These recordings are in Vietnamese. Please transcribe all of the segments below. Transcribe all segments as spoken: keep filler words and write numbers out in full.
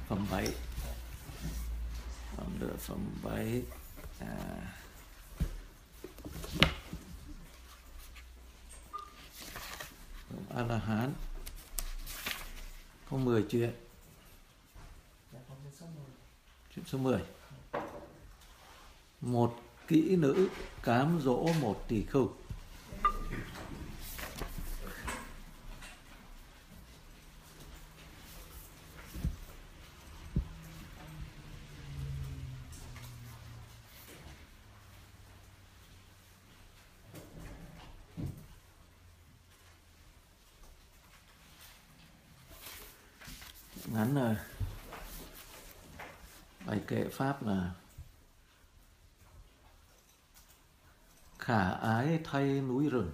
Phẩm bảy. Phẩm lửa phẩm bảy. À. A-la-hán có mười chuyện. Chuyện số mười. Một kỹ nữ cám dỗ một tỳ khưu. Ngắn rồi. Bài kệ pháp là: khả ái thay núi rừng,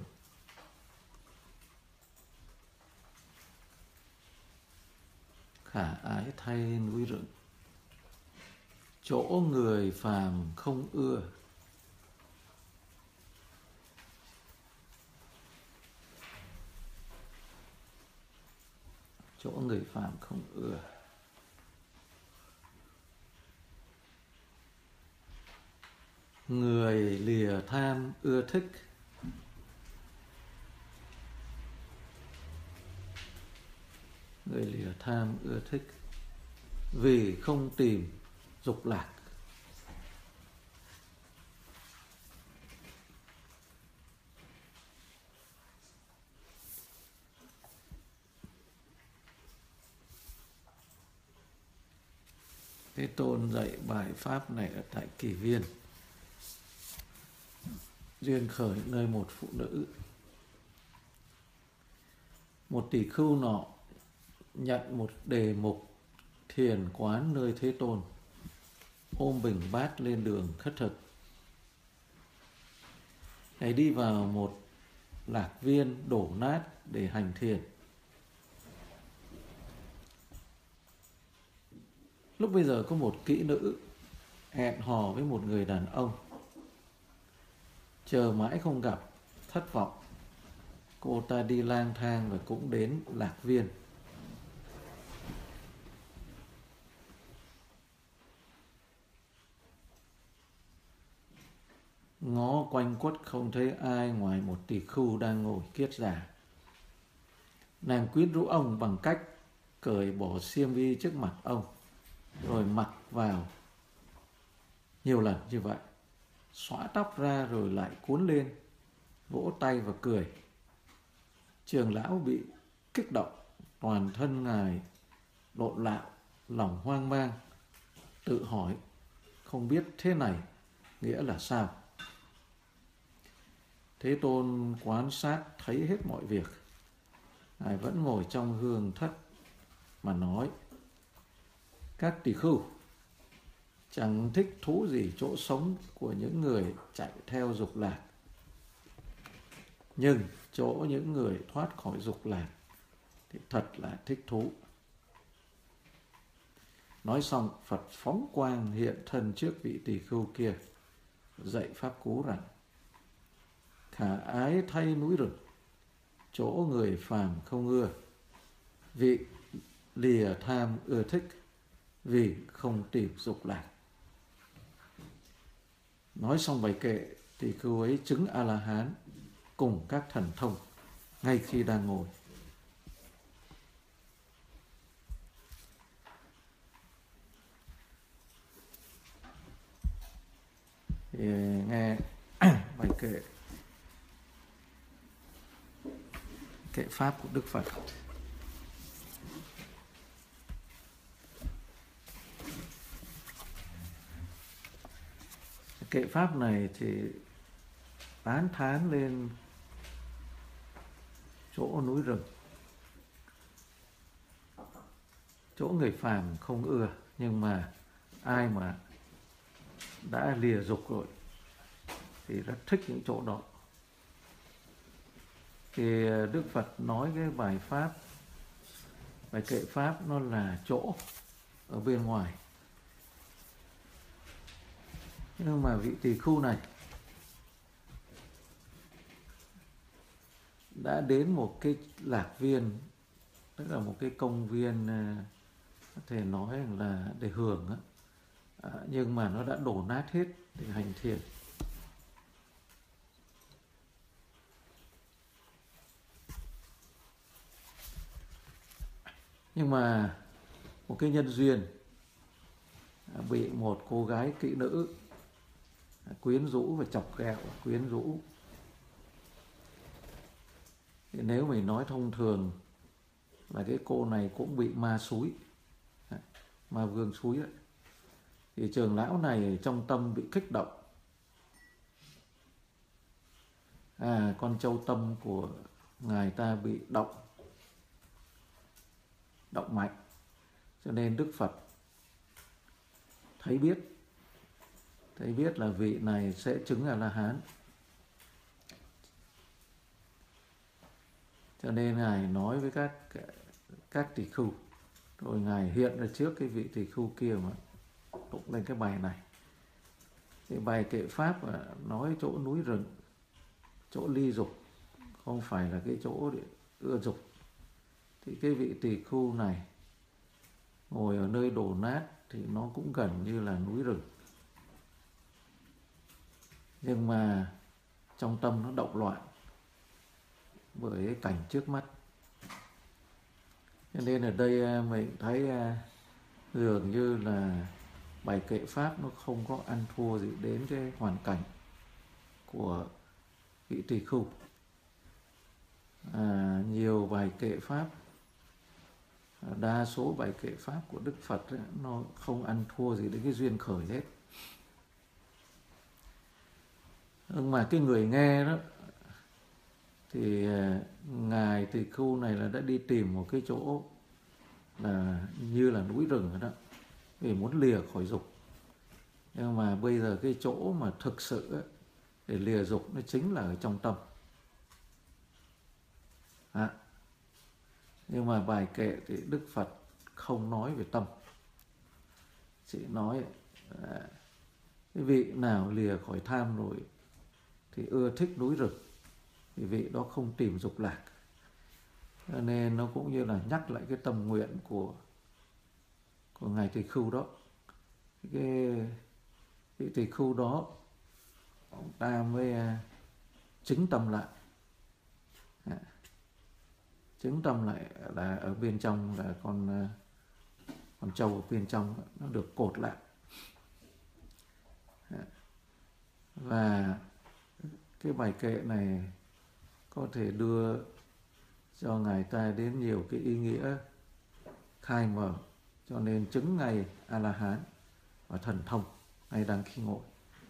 khả ái thay núi rừng, chỗ người phàm không ưa. Chỗ người phàm không ưa. Người lìa tham ưa thích, người lìa tham ưa thích, vì không tìm dục lạc. Thế Tôn dạy bài pháp này ở tại Kỳ Viên. Duyên khởi nơi một phụ nữ. Một tỷ khưu nọ nhận một đề mục thiền quán nơi Thế Tôn, ôm bình bát lên đường khất thực. Ngài đi vào một lạc viên đổ nát để hành thiền. Lúc bây giờ có một kỹ nữ hẹn hò với một người đàn ông. Chờ mãi không gặp, thất vọng, cô ta đi lang thang và cũng đến lạc viên. Ngó quanh quất không thấy ai ngoài một tỳ khưu đang ngồi kiết già. Nàng quyến rũ ông bằng cách cởi bỏ xiêm y trước mặt ông, rồi mặc vào nhiều lần như vậy, xõa tóc ra rồi lại cuốn lên, vỗ tay và cười. Trường lão bị kích động, toàn thân ngài lộn lạo, lòng hoang mang, tự hỏi không biết thế này nghĩa là sao. Thế Tôn quan sát thấy hết mọi việc. Ngài vẫn ngồi trong hương thất mà nói: các tỳ khưu, chẳng thích thú gì chỗ sống của những người chạy theo dục lạc, nhưng chỗ những người thoát khỏi dục lạc thì thật là thích thú. Nói xong, Phật phóng quang hiện thân trước vị tỳ khưu kia, dạy pháp cú rằng: khả ái thay núi rừng, chỗ người phàm không ưa, vị lìa tham ưa thích, vì không tìm dục lạc. Nói xong bài kệ, tỳ khưu ấy chứng A-la-hán cùng các thần thông ngay khi đang ngồi. Thì nghe bài kệ kệ pháp của Đức Phật. Kệ pháp này thì tán thán lên chỗ núi rừng, chỗ người phàm không ưa, nhưng mà ai mà đã lìa dục rồi thì rất thích những chỗ đó. Thì Đức Phật nói cái bài pháp, bài kệ pháp nó là chỗ ở bên ngoài. Nhưng mà vị tỳ khưu này đã đến một cái lạc viên, tức là một cái công viên có thể nói là để hưởng á, à, nhưng mà nó đã đổ nát hết để hành thiền. Nhưng mà một cái nhân duyên bị một cô gái kỹ nữ quyến rũ và chọc ghẹo, quyến rũ. Thì nếu mình nói thông thường là cái cô này cũng bị ma xúi, ma vương xúi đấy. Thì trưởng lão này trong tâm bị kích động. À, con châu tâm của ngài ta bị động, động mạnh. Cho nên Đức Phật thấy biết, thấy biết là vị này sẽ chứng A-la-hán. Cho nên ngài nói với các các tỳ khưu, rồi ngài hiện ra trước cái vị tỳ khưu kia mà tụng lên cái bài này. Cái bài kệ pháp nói chỗ núi rừng, chỗ ly dục, không phải là cái chỗ để ưa dục. Thì cái vị tỳ khưu này ngồi ở nơi đổ nát thì nó cũng gần như là núi rừng. Nhưng mà trong tâm nó động loạn bởi cái cảnh trước mắt. Cho nên ở đây mình thấy dường như là bài kệ pháp nó không có ăn thua gì đến cái hoàn cảnh của vị tỳ khưu. À, nhiều bài kệ pháp, đa số bài kệ pháp của Đức Phật ấy, nó không ăn thua gì đến cái duyên khởi hết. Nhưng mà cái người nghe đó thì ngài tỳ khưu này là đã đi tìm một cái chỗ là như là núi rừng rồi đó, vì muốn lìa khỏi dục. Nhưng mà bây giờ cái chỗ mà thực sự ấy, để lìa dục nó chính là ở trong tâm. À, nhưng mà bài kệ thì Đức Phật không nói về tâm, chỉ nói à, cái vị nào lìa khỏi tham rồi thì ưa thích núi rừng, thì vị đó không tìm dục lạc. Cho nên nó cũng như là nhắc lại cái tâm nguyện của của ngài tỳ khưu đó. Cái vị tỳ khưu đó ông ta mới chứng tâm lại. À, chứng tâm lại là ở bên trong là con con trâu ở bên trong nó được cột lại. À, và cái bài kệ này có thể đưa cho ngài ta đến nhiều cái ý nghĩa khai mở, cho nên chứng ngày A-la-hán và thần thông ngay đang khi ngồi.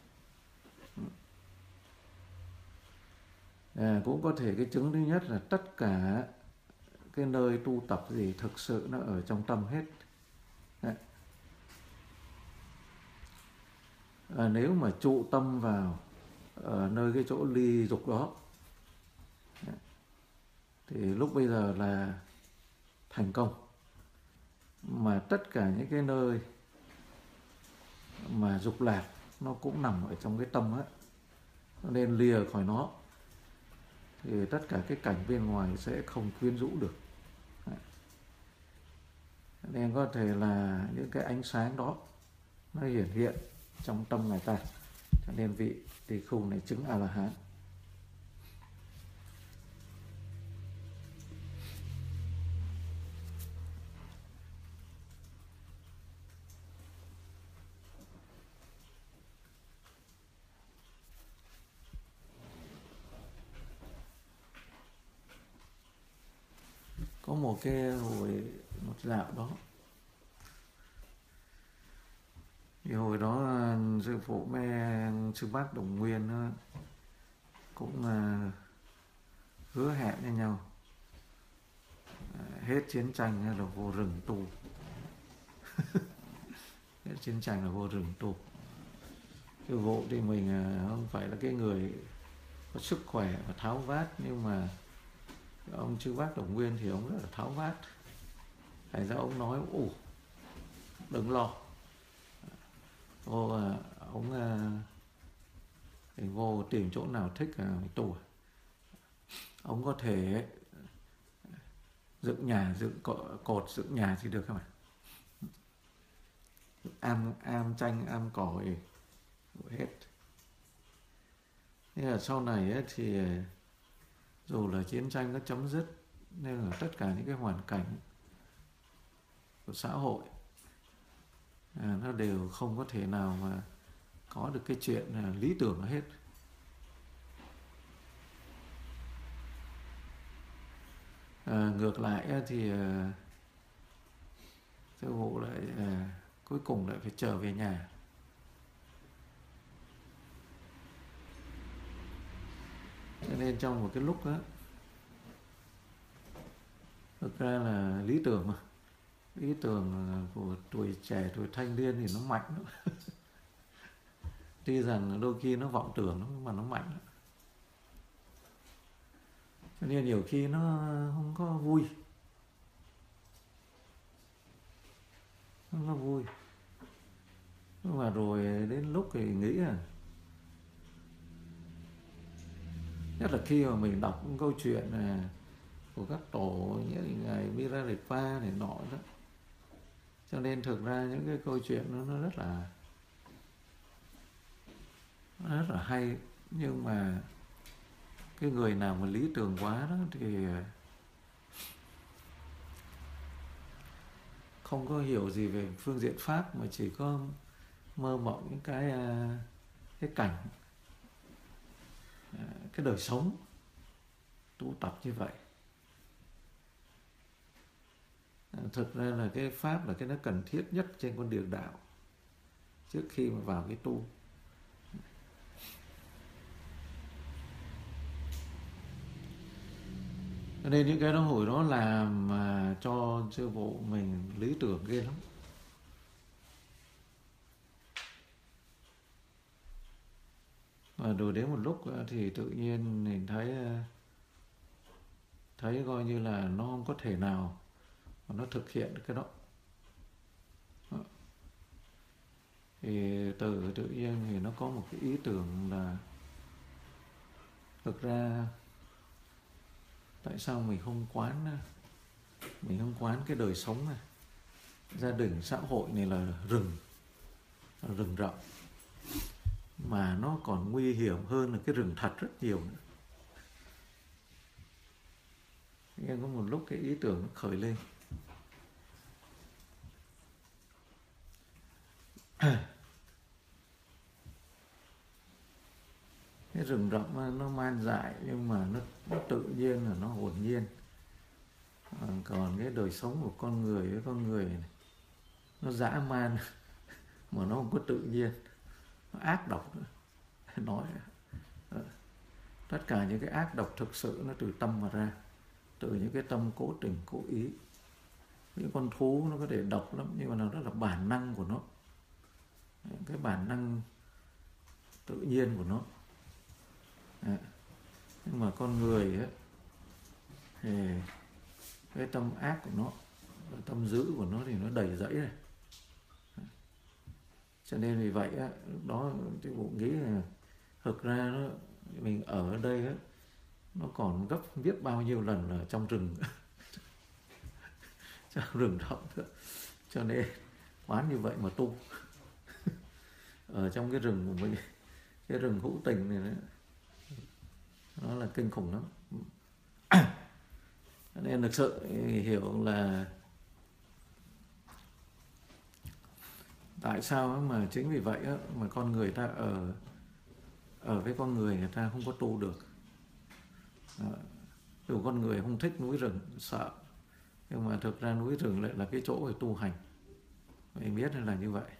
À, cũng có thể cái chứng thứ nhất là tất cả cái nơi tu tập gì thực sự nó ở trong tâm hết. À, nếu mà trụ tâm vào ở nơi cái chỗ ly dục đó thì lúc bây giờ là thành công. Mà tất cả những cái nơi mà dục lạc nó cũng nằm ở trong cái tâm á, cho nên lìa khỏi nó thì tất cả cái cảnh bên ngoài sẽ không quyến rũ được. Nên có thể là những cái ánh sáng đó nó hiển hiện trong tâm người ta, cho nên vị tỳ khưu này chứng A-la-hán. Có một cái hồi một dạo đó, thì hồi đó sư phụ với sư bác Đồng Nguyên cũng hứa hẹn với nhau hết chiến tranh là vô rừng tu. Hết chiến tranh là vô rừng tu. Sư phụ thì mình không phải là cái người có sức khỏe và tháo vát, nhưng mà ông chư bác Đồng Nguyên thì ông rất là tháo vát. Thành ra ông nói ủ đừng lo, vô ông thì vô tìm chỗ nào thích là tu. Ông có thể dựng nhà, dựng cột, dựng nhà thì được không ạ? am am tranh am cỏ hết. Thế là sau này ấy, thì dù là chiến tranh nó chấm dứt, nên là tất cả những cái hoàn cảnh của xã hội à, nó đều không có thể nào mà có được cái chuyện là lý tưởng hết. À, ngược lại thì à, Sư phụ lại à, cuối cùng lại phải trở về nhà. Cho nên trong một cái lúc đó, thực ra là lý tưởng mà, lý tưởng của tuổi trẻ, tuổi thanh niên thì nó mạnh lắm. Tuy rằng đôi khi nó vọng tưởng nhưng mà nó mạnh lắm. Cho nên nhiều khi nó không có vui, không có vui. Nhưng mà rồi đến lúc thì nghĩ à, nhất là khi mà mình đọc những câu chuyện này, của các tổ như ngài Milarepa này nọ đó, cho nên thực ra những cái câu chuyện nó, nó rất là nó rất là hay. Nhưng mà cái người nào mà lý tưởng quá đó thì không có hiểu gì về phương diện pháp, mà chỉ có mơ mộng những cái cái cảnh, cái đời sống tu tập như vậy. Thực ra là cái pháp là cái nó cần thiết nhất trên con đường đạo trước khi mà vào cái tu. Cho nên những cái đó hồi đó làm mà cho sư phụ mình lý tưởng ghê lắm. Và rồi đến một lúc thì tự nhiên mình thấy thấy coi như là nó không có thể nào mà nó thực hiện được cái đó. Thì từ tự nhiên thì nó có một cái ý tưởng là thực ra tại sao mình không quán mình không quán cái đời sống này, gia đình xã hội này là rừng là rừng rậm, mà nó còn nguy hiểm hơn là cái rừng thật rất nhiều nữa. Nhưng có một lúc cái ý tưởng nó khởi lên. Cái rừng rậm nó man dại, nhưng mà nó, nó tự nhiên là nó hồn nhiên. À, còn cái đời sống của con người với con người này, nó dã man mà nó không có tự nhiên, nó ác độc nữa. Nói tất cả những cái ác độc thực sự nó từ tâm mà ra, từ những cái tâm cố tình cố ý. Những con thú nó có thể độc lắm, nhưng mà nó rất là bản năng của nó, cái bản năng tự nhiên của nó. À, nhưng mà con người ấy, thì cái tâm ác của nó, cái tâm dữ của nó thì nó đầy rẫy này. Cho nên vì vậy á, lúc đó cái bộ nghĩ là thực ra nó, mình ở đây á, nó còn gấp biết bao nhiêu lần ở trong rừng trong rừng rộng nữa. Cho nên quán như vậy mà tu ở trong cái rừng của mình, cái rừng hữu tình này đấy, nó là kinh khủng lắm. Nên thực sự hiểu là tại sao mà chính vì vậy mà con người ta ở ở với con người người ta không có tu được. Dù con người không thích núi rừng, sợ, nhưng mà thực ra núi rừng lại là cái chỗ để tu hành. Mình biết là như vậy.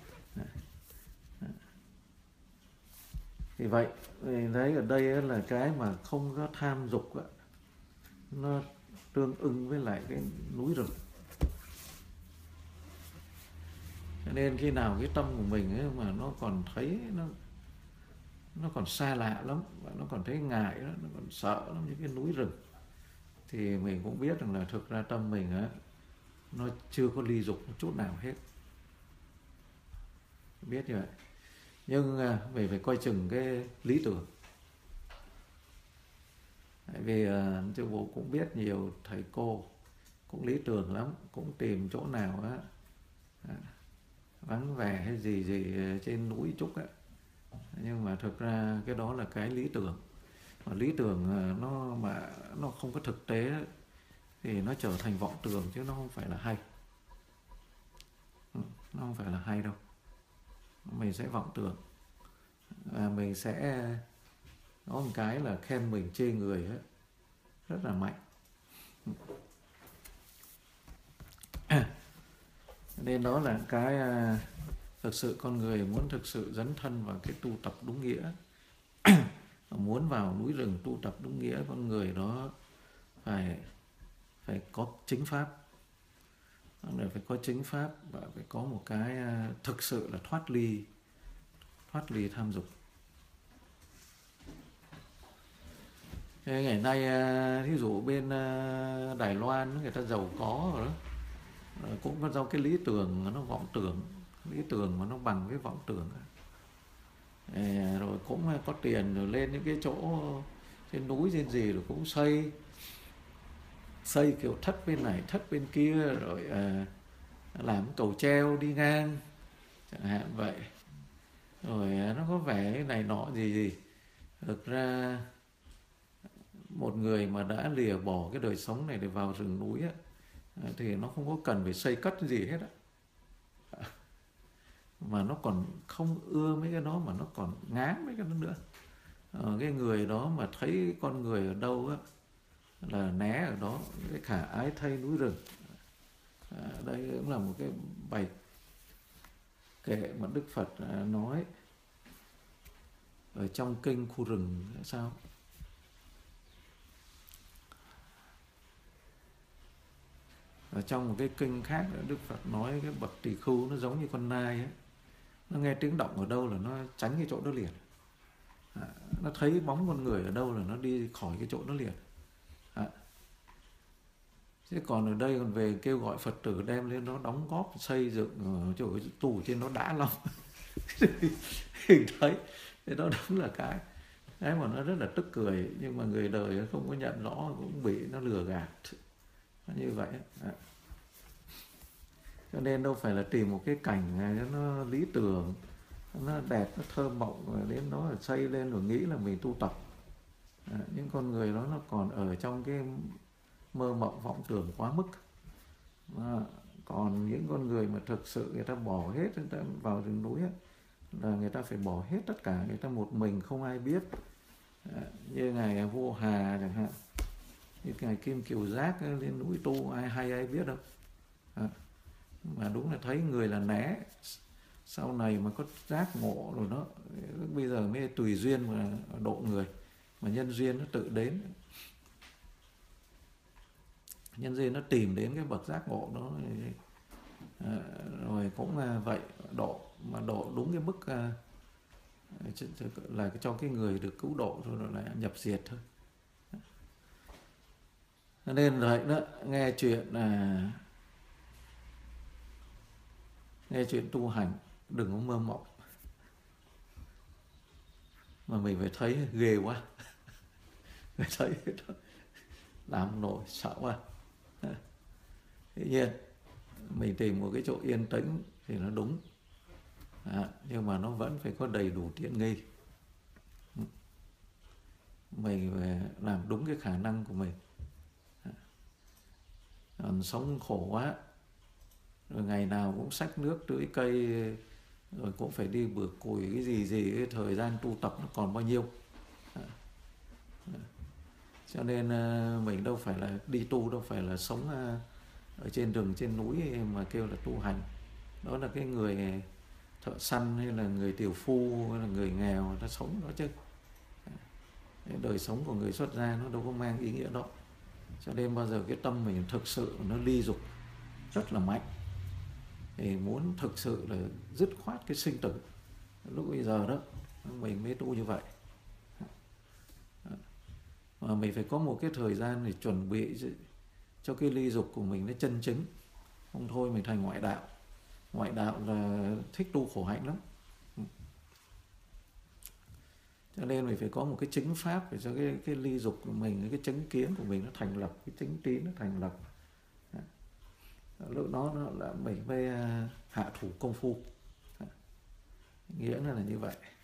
Thì vậy mình thấy ở đây là cái mà không có tham dục, nó tương ưng với lại cái núi rừng. Cho nên khi nào cái tâm của mình ấy mà nó còn thấy nó nó còn xa lạ lắm, và nó còn thấy ngại đó, nó còn sợ lắm những cái núi rừng, thì mình cũng biết rằng là thực ra tâm mình á, nó chưa có ly dục một chút nào hết. Biết như vậy. Nhưng mình phải coi chừng cái lý tưởng. Tại vì uh, sư phụ cũng biết nhiều thầy cô cũng lý tưởng lắm, cũng tìm chỗ nào á, vắng vẻ hay gì gì trên núi Trúc ấy. Nhưng mà thực ra cái đó là cái lý tưởng, mà lý tưởng nó mà nó không có thực tế ấy, thì nó trở thành vọng tưởng chứ nó không phải là hay. Nó không phải là hay đâu. Mình sẽ vọng tưởng và mình sẽ có một cái là khen mình chê người ấy, rất là mạnh. Nên đó là cái thực sự con người muốn thực sự dấn thân vào cái tu tập đúng nghĩa, muốn vào núi rừng tu tập đúng nghĩa, con người đó phải phải có chính pháp, người phải có chính pháp và phải có một cái thực sự là thoát ly thoát ly tham dục. Ngày nay ví dụ bên Đài Loan người ta giàu có rồi đó, cũng có do cái lý tưởng nó vọng tưởng, lý tưởng mà nó bằng cái vọng tưởng, rồi cũng có tiền rồi lên những cái chỗ trên núi trên gì rồi cũng xây xây kiểu thất bên này thất bên kia, rồi à, làm cầu treo đi ngang chẳng hạn vậy, rồi nó có vẻ cái này nọ gì gì. Thực ra một người mà đã lìa bỏ cái đời sống này để vào rừng núi á, thì nó không có cần phải xây cất gì hết á, mà nó còn không ưa mấy cái đó, mà nó còn ngán mấy cái đó nữa. Ờ, cái người đó mà thấy con người ở đâu á là né ở đó, cái khả ái thay núi rừng. À, đây cũng là một cái bài kệ mà Đức Phật nói ở trong kinh Khu Rừng sao? Ở trong một cái kinh khác Đức Phật nói cái bậc tỳ khưu nó giống như con nai ấy. Nó nghe tiếng động ở đâu là nó tránh cái chỗ đó liền. À, nó thấy bóng con người ở đâu là nó đi khỏi cái chỗ đó liền. À, thế còn ở đây còn về kêu gọi Phật tử đem lên nó đóng góp xây dựng chỗ tù trên nó đã lắm. Hình thấy thế đó đúng là cái cái mà nó rất là tức cười, nhưng mà người đời không có nhận rõ cũng bị nó lừa gạt như vậy. À, cho nên đâu phải là tìm một cái cảnh nó lý tưởng, nó đẹp, nó thơ mộng rồi đến đó là xây lên rồi nghĩ là mình tu tập. À, những con người đó nó còn ở trong cái mơ mộng vọng tưởng quá mức. À, còn những con người mà thực sự người ta bỏ hết, người ta vào rừng núi ấy, là người ta phải bỏ hết tất cả, người ta một mình không ai biết. À, như ngài Vô Hà chẳng hạn, như ngài Kim Kiều Giác lên núi tu ai hay ai biết đâu. À, mà đúng là thấy người là né, sau này mà có giác ngộ rồi đó, bây giờ mới tùy duyên mà độ người, mà nhân duyên nó tự đến, nhân duyên nó tìm đến cái bậc giác ngộ đó. À, rồi cũng là vậy, độ mà độ đúng cái mức à, là cho cái người được cứu độ thôi, rồi lại nhập diệt thôi. Nên vậy đó, nghe chuyện à, nghe chuyện tu hành đừng có mơ mộng, mà mình phải thấy ghê quá. Phải thấy đó, làm nổi, sợ quá. Tuy nhiên mình tìm một cái chỗ yên tĩnh thì nó đúng. À, nhưng mà nó vẫn phải có đầy đủ tiện nghi. Mình phải làm đúng cái khả năng của mình. À, còn sống khổ quá, rồi ngày nào cũng xách nước tưới cây, rồi cũng phải đi bừa củi cái gì gì, cái thời gian tu tập nó còn bao nhiêu. À, à. Cho nên mình đâu phải là đi tu, đâu phải là sống ở trên rừng trên núi mà kêu là tu hành. Đó là cái người thợ săn hay là người tiểu phu hay là người nghèo người ta sống đó chứ. Cái đời sống của người xuất gia nó đâu có mang ý nghĩa đó. Cho nên bao giờ cái tâm mình thực sự nó ly dục rất là mạnh, thì muốn thực sự là dứt khoát cái sinh tử, lúc bây giờ đó mình mới tu như vậy. Mà mình phải có một cái thời gian để chuẩn bị cho cái ly dục của mình nó chân chính. Không thôi mình thành ngoại đạo. Ngoại đạo là thích tu khổ hạnh lắm. Cho nên mình phải có một cái chính pháp để cho cái, cái ly dục của mình, cái chánh kiến của mình nó thành lập, cái chánh tín nó thành lập. Lúc đó nó là mình mới hạ thủ công phu. nghĩa là như vậy.